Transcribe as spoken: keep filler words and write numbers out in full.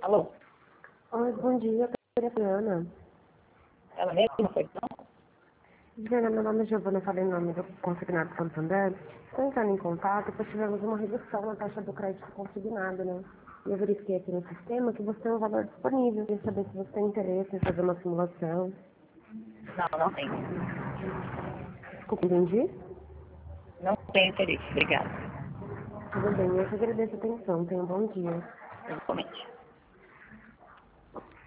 Alô? Oi, bom dia, eu queria a Ana. Ela mesma foi, não? Diana, meu nome é Giovana, falei em nome do Consignado Santander. Estou entrando em contato, pois tivemos uma redução na taxa do crédito consignado, né? E eu verifiquei aqui no sistema que você tem um valor disponível. Queria saber se você tem interesse em fazer uma simulação. Não, não tem. Desculpa, entendi? Não tem interesse, obrigada. Tudo bem, eu que agradeço a atenção. Tenha um bom dia. Principalmente.